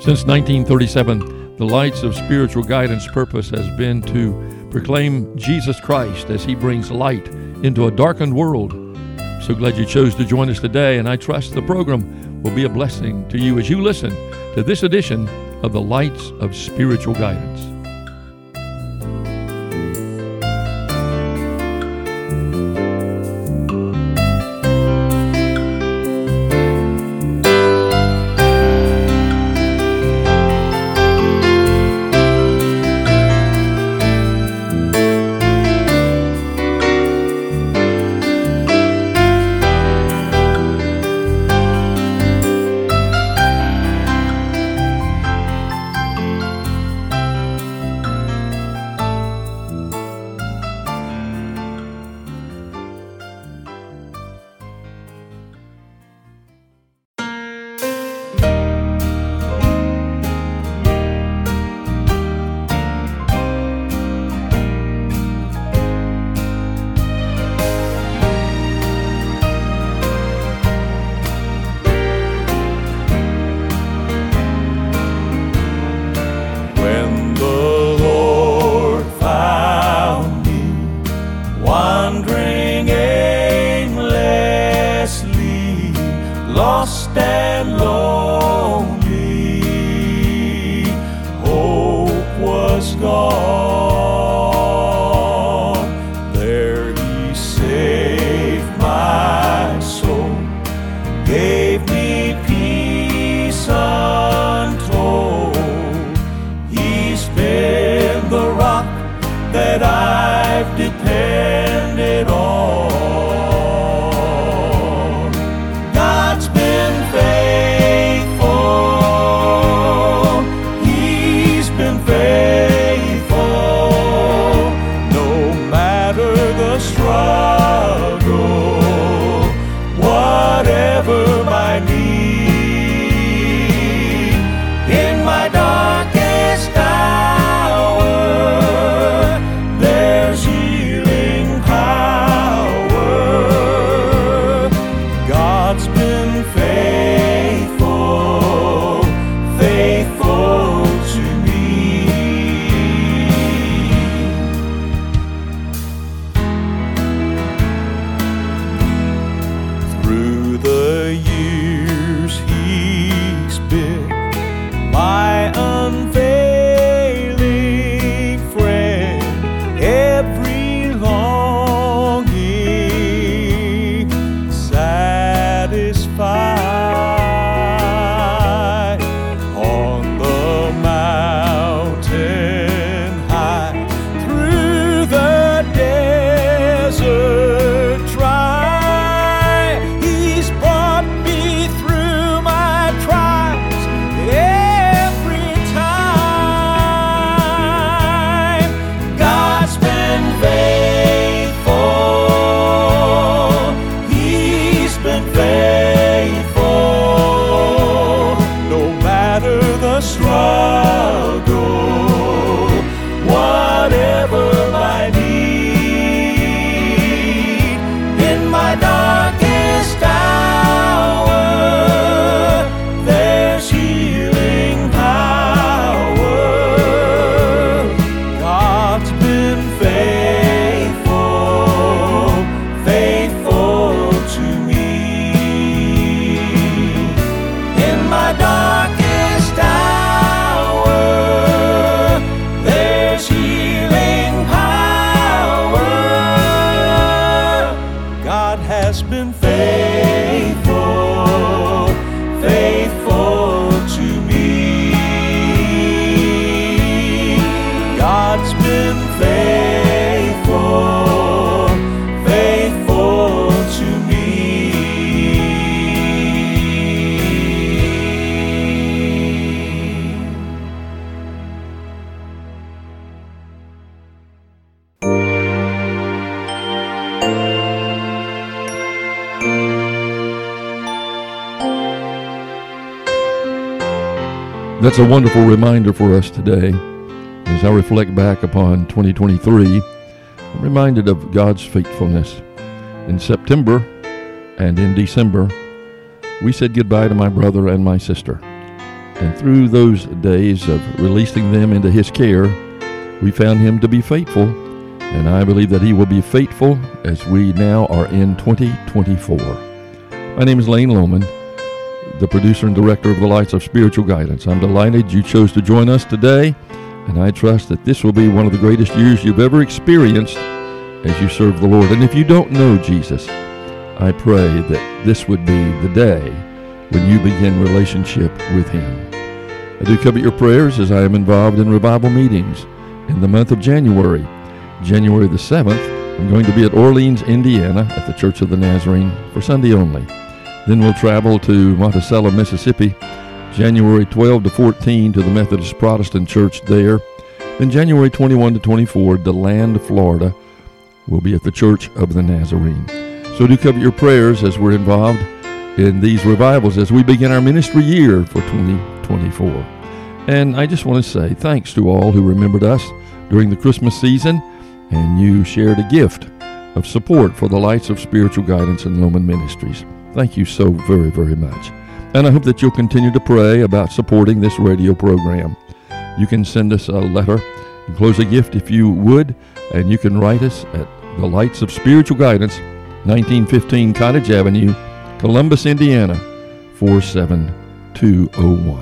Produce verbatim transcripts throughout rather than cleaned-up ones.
Since nineteen thirty-seven, the Lights of Spiritual Guidance purpose has been to proclaim Jesus Christ as He brings light into a darkened world. So glad you chose to join us today, and I trust the program will be a blessing to you as you listen to this edition of the Lights of Spiritual Guidance. That's a wonderful reminder for us today. As I reflect back upon twenty twenty-three, I'm reminded of God's faithfulness. In September and in December, we said goodbye to my brother and my sister. And through those days of releasing them into His care, we found Him to be faithful. And I believe that He will be faithful as we now are in twenty twenty-four. My name is Lane Lohman, the producer and director of the Lights of Spiritual Guidance. I'm delighted you chose to join us today, and I trust that this will be one of the greatest years you've ever experienced as you serve the Lord. And if you don't know Jesus, I pray that this would be the day when you begin relationship with Him. I do covet your prayers as I am involved in revival meetings in the month of January. January the seventh, I'm going to be at Orleans, Indiana at the Church of the Nazarene for Sunday only. Then we'll travel to Monticello, Mississippi, January twelfth to fourteenth to the Methodist Protestant Church there. Then January twenty-first to twenty-fourth, DeLand, Florida, we'll be at the Church of the Nazarene. So do covet your prayers as we're involved in these revivals as we begin our ministry year for twenty twenty-four. And I just want to say thanks to all who remembered us during the Christmas season, and you shared a gift of support for the Lights of Spiritual Guidance and Lohman Ministries. Thank you so very, very much. And I hope that you'll continue to pray about supporting this radio program. You can send us a letter, enclose a gift if you would, and you can write us at the Lights of Spiritual Guidance, nineteen fifteen Cottage Avenue, Columbus, Indiana, four seven two oh one.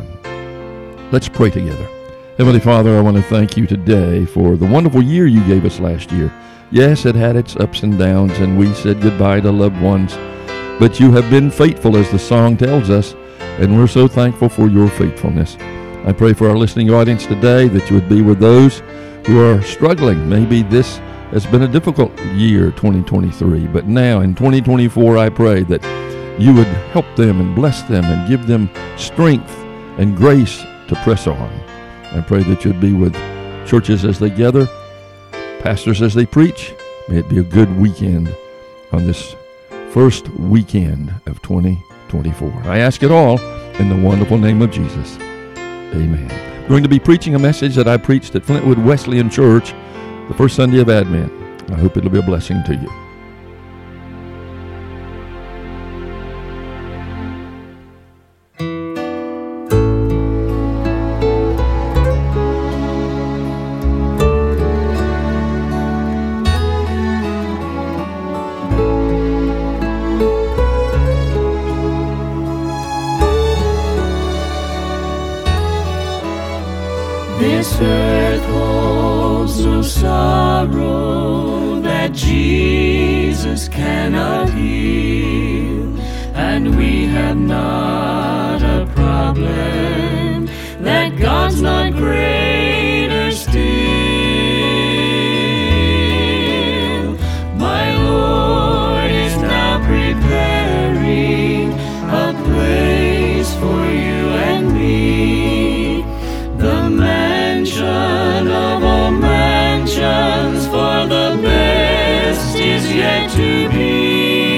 Let's pray together. Heavenly Father, I want to thank you today for the wonderful year you gave us last year. Yes, it had its ups and downs, and we said goodbye to loved ones, but you have been faithful, as the song tells us, and we're so thankful for your faithfulness. I pray for our listening audience today that you would be with those who are struggling. Maybe this has been a difficult year, twenty twenty-three, but now in twenty twenty-four, I pray that you would help them and bless them and give them strength and grace to press on. I pray that you'd be with churches as they gather, pastors as they preach. May it be a good weekend on this first weekend of twenty twenty-four. I ask it all in the wonderful name of Jesus. Amen. I'm going to be preaching a message that I preached at Flintwood Wesleyan Church the first Sunday of Advent. I hope it'll be a blessing to you. This earth holds no sorrow that Jesus cannot heal, and we have not a problem that God's not greater still. My Lord is now preparing a place for you and me, the mansion of all mansions, for the best is yet to be.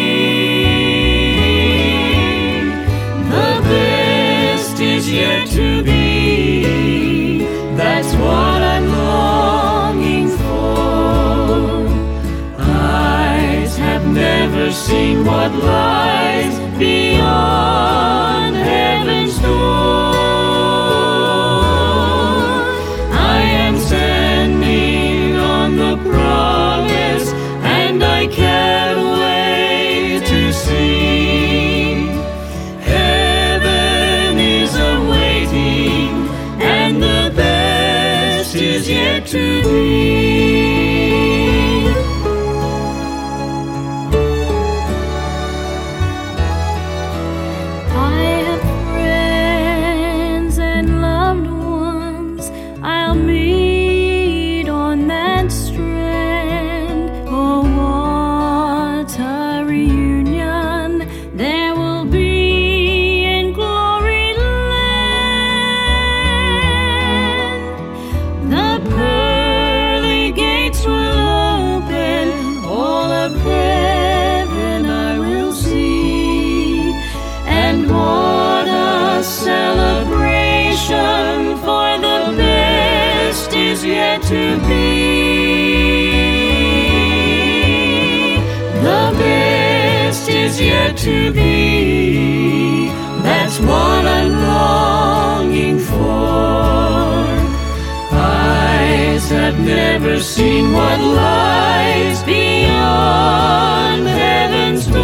The best is yet to be. That's what I'm longing for. Eyes have never seen what lies beyond heaven's door. Promise, and I can't wait to see. Heaven is awaiting, and the best is yet to be. I have friends and loved ones I'll meet on that street. Celebration, for the best is yet to be. The best is yet to be. That's what I'm longing have never seen what lies beyond heaven's door.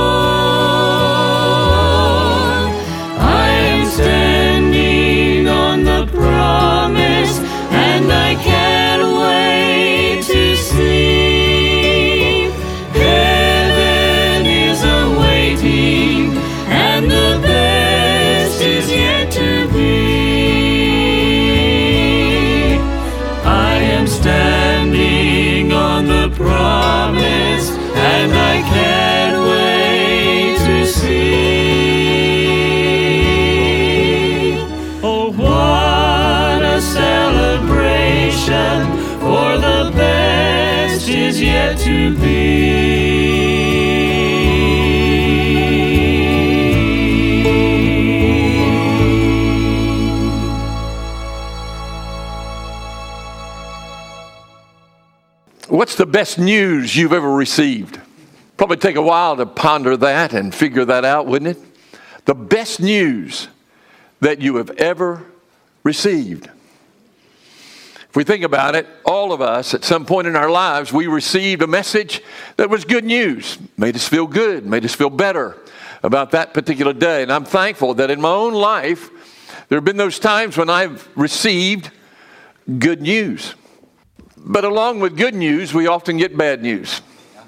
I am standing on the promise, and I can't wait to see. Heaven is awaiting, and the best is yet to be. Standing on the promise, and I can't wait to see. Oh, what a celebration, for the best is yet to be. What's the best news you've ever received? Probably take a while to ponder that and figure that out, wouldn't it? The best news that you have ever received. If we think about it, all of us at some point in our lives, we received a message that was good news, made us feel good, made us feel better about that particular day. And I'm thankful that in my own life, there have been those times when I've received good news. But along with good news, we often get bad news.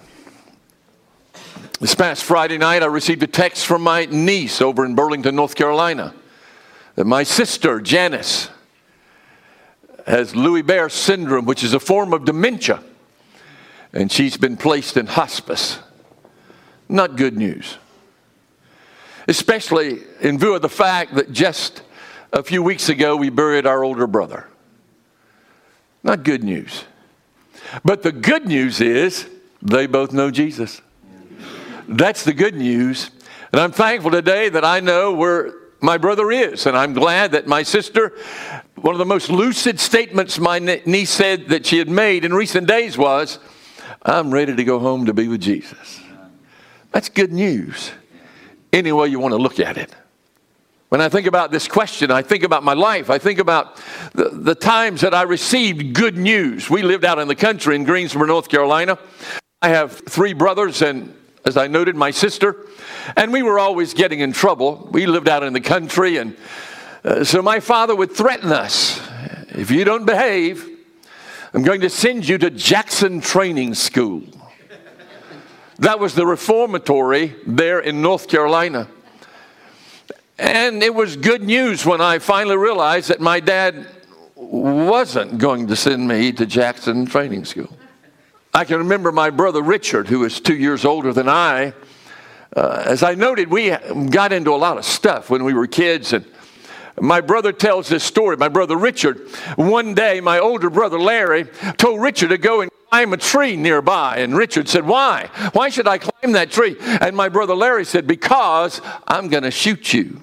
This past Friday night, I received a text from my niece over in Burlington, North Carolina, that my sister, Janice, has Lewy Bowyer syndrome, which is a form of dementia, and she's been placed in hospice. Not good news. Especially in view of the fact that just a few weeks ago, we buried our older brother. Not good news. But the good news is they both know Jesus. That's the good news. And I'm thankful today that I know where my brother is. And I'm glad that my sister, one of the most lucid statements my niece said that she had made in recent days was, I'm ready to go home to be with Jesus. That's good news, any way you want to look at it. When I think about this question, I think about my life. I think about the, the times that I received good news. We lived out in the country in Greensboro, North Carolina. I have three brothers and, as I noted, my sister. And we were always getting in trouble. We lived out in the country. And uh, so my father would threaten us. If you don't behave, I'm going to send you to Jackson Training School. That was the reformatory there in North Carolina. And it was good news when I finally realized that my dad wasn't going to send me to Jackson Training School. I can remember my brother Richard, who was two years older than I. Uh, as I noted, we got into a lot of stuff when we were kids. And my brother tells this story. My brother Richard, one day my older brother Larry told Richard to go and climb a tree nearby. And Richard said, why? Why should I climb that tree? And my brother Larry said, because I'm going to shoot you.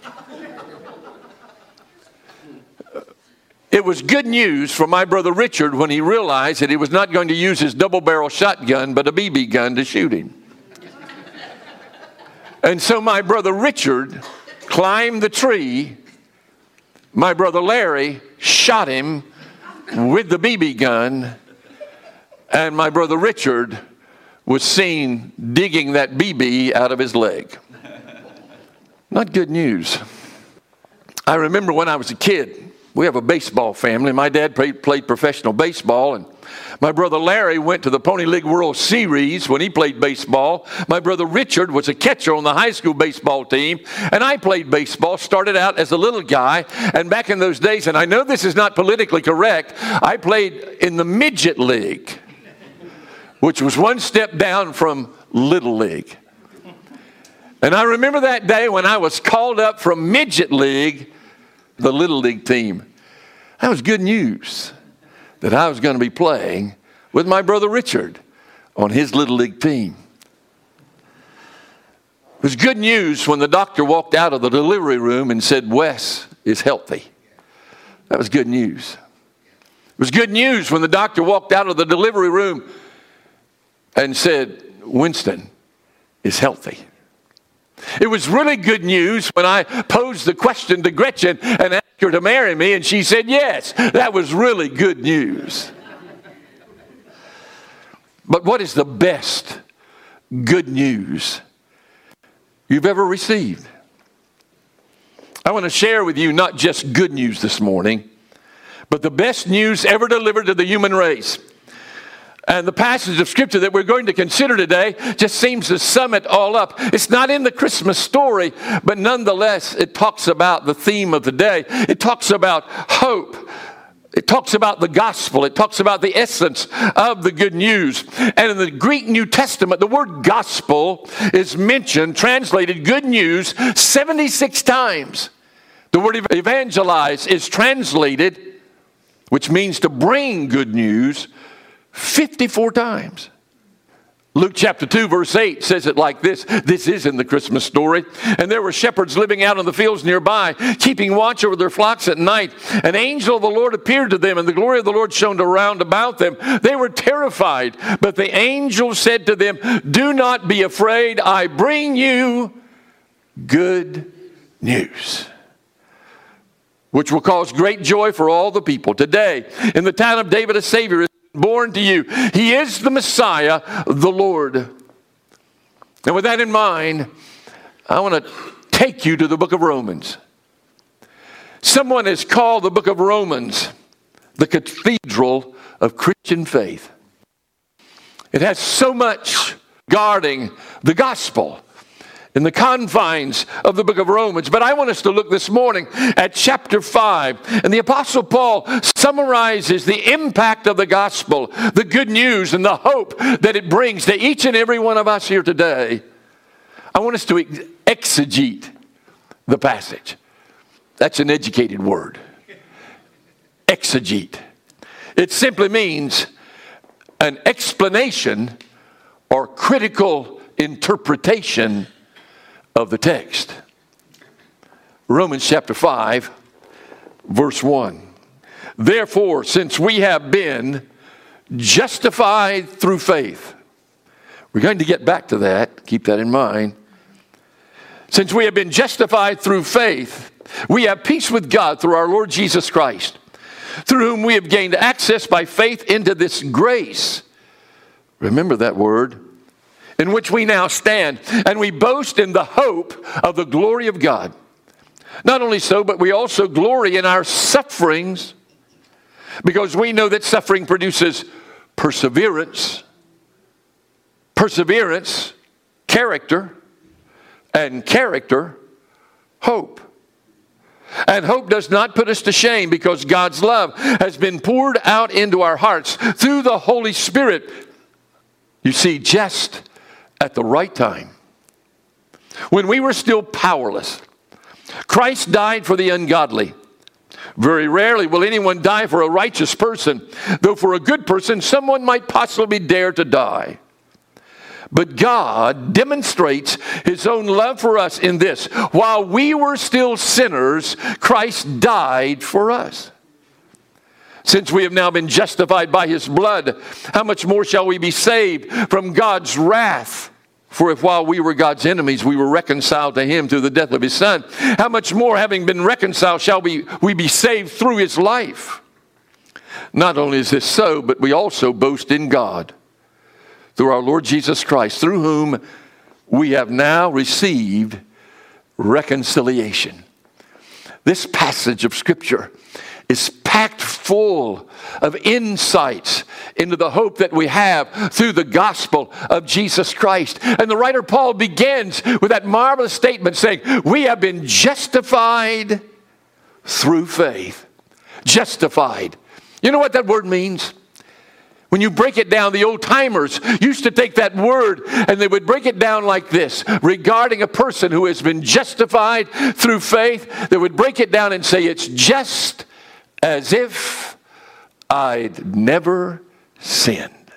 It was good news for my brother Richard when he realized that he was not going to use his double-barrel shotgun, but a B B gun to shoot him. And so my brother Richard climbed the tree. My brother Larry shot him with the B B gun. And my brother Richard was seen digging that B B out of his leg. Not good news. I remember when I was a kid, we have a baseball family. My dad played, played professional baseball, and my brother Larry went to the Pony League World Series when he played baseball. My brother Richard was a catcher on the high school baseball team, and I played baseball, started out as a little guy, and back in those days, and I know this is not politically correct, I played in the midget league, which was one step down from little league. And I remember that day when I was called up from midget league, the little league team. That was good news that I was going to be playing with my brother Richard on his little league team. It was good news when the doctor walked out of the delivery room and said, Wes is healthy. That was good news. It was good news when the doctor walked out of the delivery room and said, Winston is healthy. It was really good news when I posed the question to Gretchen and asked her to marry me, and she said yes. That was really good news. But what is the best good news you've ever received? I want to share with you not just good news this morning, but the best news ever delivered to the human race. And the passage of Scripture that we're going to consider today just seems to sum it all up. It's not in the Christmas story, but nonetheless, it talks about the theme of the day. It talks about hope. It talks about the gospel. It talks about the essence of the good news. And in the Greek New Testament, the word gospel is mentioned, translated good news, seventy-six times. The word evangelize is translated, which means to bring good news, fifty-four times. Luke chapter two verse eight says it like this. This is in the Christmas story. And there were shepherds living out in the fields nearby, keeping watch over their flocks at night. An angel of the Lord appeared to them, and the glory of the Lord shone around about them. They were terrified, but the angel said to them, "Do not be afraid. I bring you good news, which will cause great joy for all the people. Today, in the town of David, a Savior is born to you. He is the Messiah, the Lord." And with that in mind, I want to take you to the book of Romans. Someone has called the book of Romans the cathedral of Christian faith. It has so much guarding the gospel in the confines of the book of Romans. But I want us to look this morning at chapter five. And the Apostle Paul summarizes the impact of the gospel, the good news, and the hope that it brings to each and every one of us here today. I want us to exegete the passage. That's an educated word. Exegete. It simply means an explanation or critical interpretation of the text. Romans chapter five, verse one. Therefore, since we have been justified through faith. We're going to get back to that. Keep that in mind. Since we have been justified through faith, we have peace with God through our Lord Jesus Christ, through whom we have gained access by faith into this grace. Remember that word. In which we now stand, and we boast in the hope of the glory of God. Not only so, but we also glory in our sufferings, because we know that suffering produces perseverance, perseverance, character, and character, hope. And hope does not put us to shame, because God's love has been poured out into our hearts through the Holy Spirit. You see, just at the right time, when we were still powerless, Christ died for the ungodly. Very rarely will anyone die for a righteous person, though for a good person someone might possibly dare to die. But God demonstrates His own love for us in this: while we were still sinners, Christ died for us. Since we have now been justified by His blood, how much more shall we be saved from God's wrath? For if while we were God's enemies, we were reconciled to Him through the death of His Son, how much more, having been reconciled, shall we, we be saved through His life? Not only is this so, but we also boast in God through our Lord Jesus Christ, through whom we have now received reconciliation. This passage of Scripture is packed full of insights into the hope that we have through the gospel of Jesus Christ. And the writer Paul begins with that marvelous statement saying, we have been justified through faith. Justified. You know what that word means? When you break it down, the old timers used to take that word and they would break it down like this. Regarding a person who has been justified through faith, they would break it down and say, it's just as if I'd never sinned.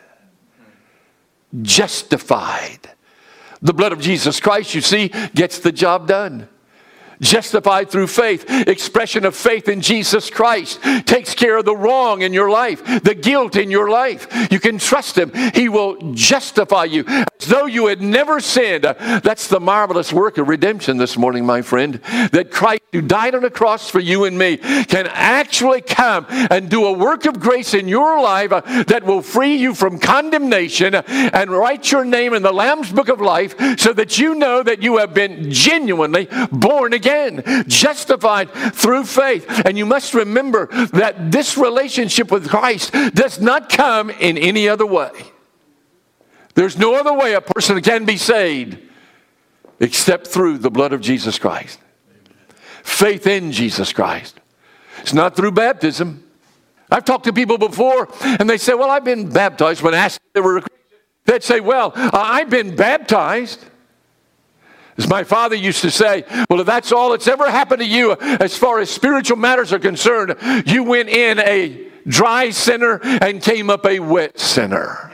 Justified. The blood of Jesus Christ, you see, gets the job done. Justified through faith, expression of faith in Jesus Christ, takes care of the wrong in your life, the guilt in your life. You can trust Him. He will justify you as though you had never sinned. That's the marvelous work of redemption this morning, my friend, that Christ, who died on the cross for you and me, can actually come and do a work of grace in your life that will free you from condemnation and write your name in the Lamb's Book of Life, so that you know that you have been genuinely born again. Again, justified through faith. And you must remember that this relationship with Christ does not come in any other way. There's no other way a person can be saved except through the blood of Jesus Christ. Faith in Jesus Christ. It's not through baptism. I've talked to people before and they say, well, I've been baptized. When asked if they were a Christian, they'd say, well, I've been baptized. As my father used to say, well, if that's all that's ever happened to you as far as spiritual matters are concerned, you went in a dry sinner and came up a wet sinner.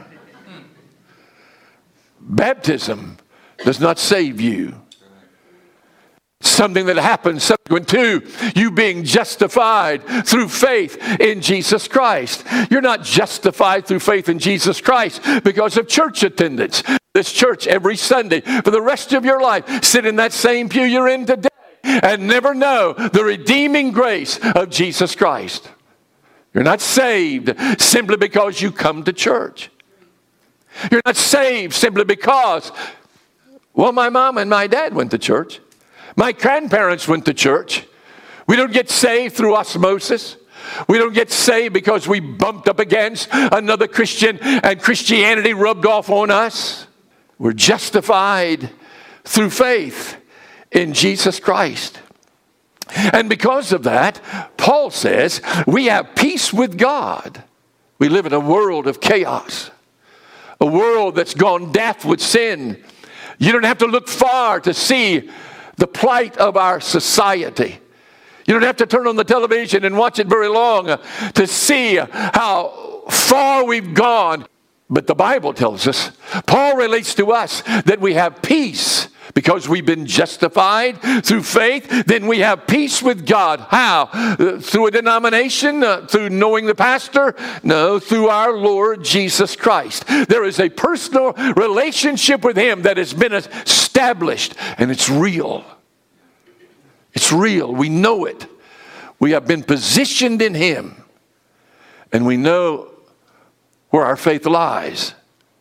Baptism does not save you. Something that happens subsequent to you being justified through faith in Jesus Christ. You're not justified through faith in Jesus Christ because of church attendance. This church every Sunday for the rest of your life, sit in that same pew you're in today and never know the redeeming grace of Jesus Christ. You're not saved simply because you come to church. You're not saved simply because, well, my mom and my dad went to church. My grandparents went to church. We don't get saved through osmosis. We don't get saved because we bumped up against another Christian and Christianity rubbed off on us. We're justified through faith in Jesus Christ. And because of that, Paul says we have peace with God. We live in a world of chaos, a world that's gone daft with sin. You don't have to look far to see the plight of our society. You don't have to turn on the television and watch it very long to see how far we've gone. But the Bible tells us, Paul relates to us that we have peace because we've been justified through faith. Then we have peace with God. How? Uh, through a denomination? Uh, through knowing the pastor? No, through our Lord Jesus Christ. There is a personal relationship with Him that has been established, and it's real. It's real. We know it. We have been positioned in Him, and we know where our faith lies,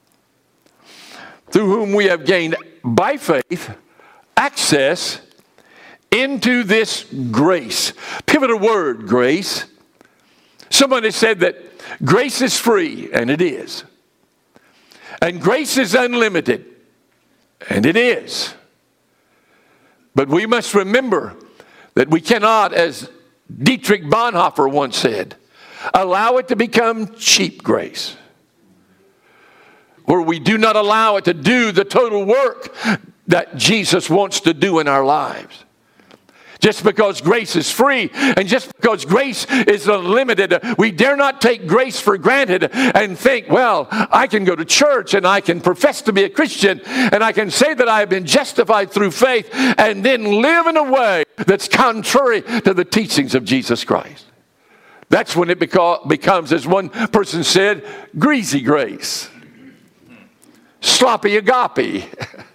through whom we have gained by faith access into this grace. Pivotal word, grace. Someone has said that grace is free, and it is. And grace is unlimited, and it is. But we must remember that we cannot, as Dietrich Bonhoeffer once said, allow it to become cheap grace, where we do not allow it to do the total work that Jesus wants to do in our lives. Just because grace is free and just because grace is unlimited, we dare not take grace for granted and think, well, I can go to church and I can profess to be a Christian and I can say that I have been justified through faith and then live in a way that's contrary to the teachings of Jesus Christ. That's when it beca- becomes, as one person said, greasy grace. Sloppy agape.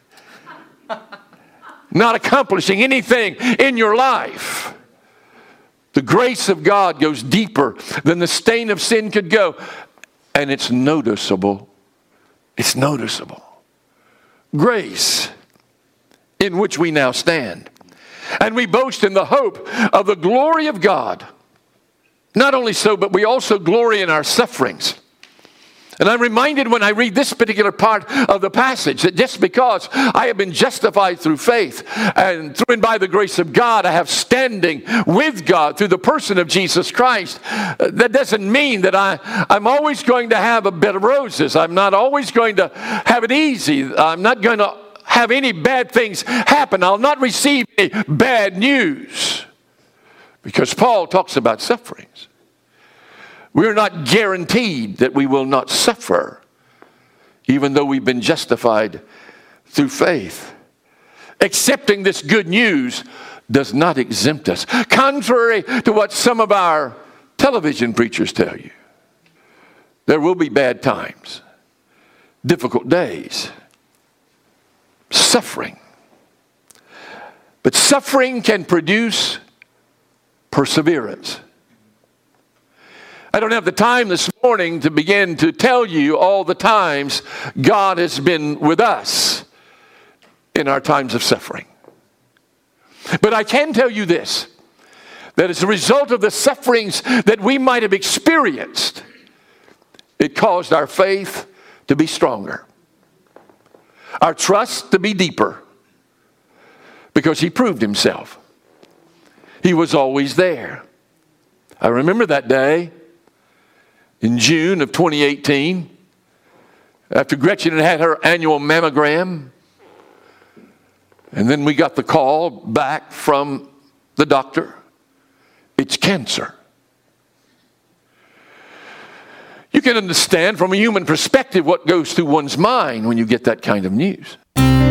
Not accomplishing anything in your life. The grace of God goes deeper than the stain of sin could go. And it's noticeable. It's noticeable. Grace in which we now stand. And we boast in the hope of the glory of God. Not only so, but we also glory in our sufferings. And I'm reminded when I read this particular part of the passage that just because I have been justified through faith and through and by the grace of God, I have standing with God through the person of Jesus Christ, that doesn't mean that I, I'm always going to have a bed of roses. I'm not always going to have it easy. I'm not going to have any bad things happen. I'll not receive any bad news. Because Paul talks about sufferings. We're not guaranteed that we will not suffer, even though we've been justified through faith. Accepting this good news does not exempt us. Contrary to what some of our television preachers tell you, there will be bad times, difficult days, suffering. But suffering can produce perseverance. I don't have the time this morning to begin to tell you all the times God has been with us in our times of suffering. But I can tell you this, that as a result of the sufferings that we might have experienced, it caused our faith to be stronger, our trust to be deeper, because He proved Himself. He was always there. I remember that day in June of twenty eighteen, after Gretchen had had her annual mammogram, and then we got the call back from the doctor. It's cancer. You can understand from a human perspective what goes through one's mind when you get that kind of news.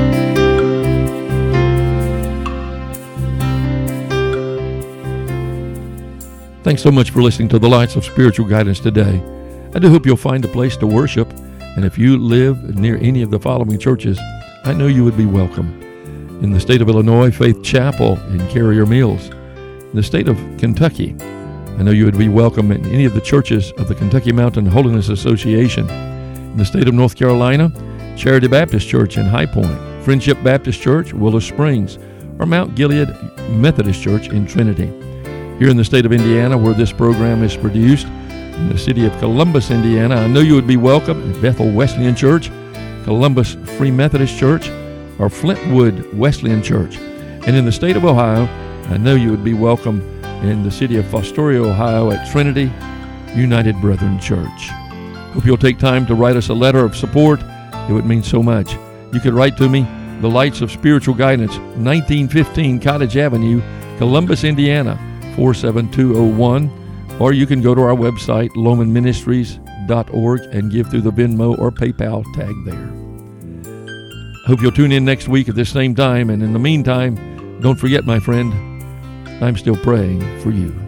Thanks so much for listening to the Lights of Spiritual Guidance today. I do hope you'll find a place to worship, and if you live near any of the following churches, I know you would be welcome. In the state of Illinois, Faith Chapel in Carrier Mills. In the state of Kentucky, I know you would be welcome in any of the churches of the Kentucky Mountain Holiness Association. In the state of North Carolina, Charity Baptist Church in High Point, Friendship Baptist Church, Willow Springs, or Mount Gilead Methodist Church in Trinity. Here in the state of Indiana, where this program is produced, in the city of Columbus, Indiana, I know you would be welcome at Bethel Wesleyan Church, Columbus Free Methodist Church, or Flintwood Wesleyan Church. And in the state of Ohio, I know you would be welcome in the city of Fostoria, Ohio at Trinity United Brethren Church. Hope you'll take time to write us a letter of support. It would mean so much. You could write to me, The Lights of Spiritual Guidance, nineteen fifteen Cottage Avenue, Columbus, Indiana, four seven two oh one. Or you can go to our website, loman ministries dot org, and give through the Venmo or PayPal tag there. Hope you'll tune in next week at this same time. And in the meantime, don't forget, my friend, I'm still praying for you.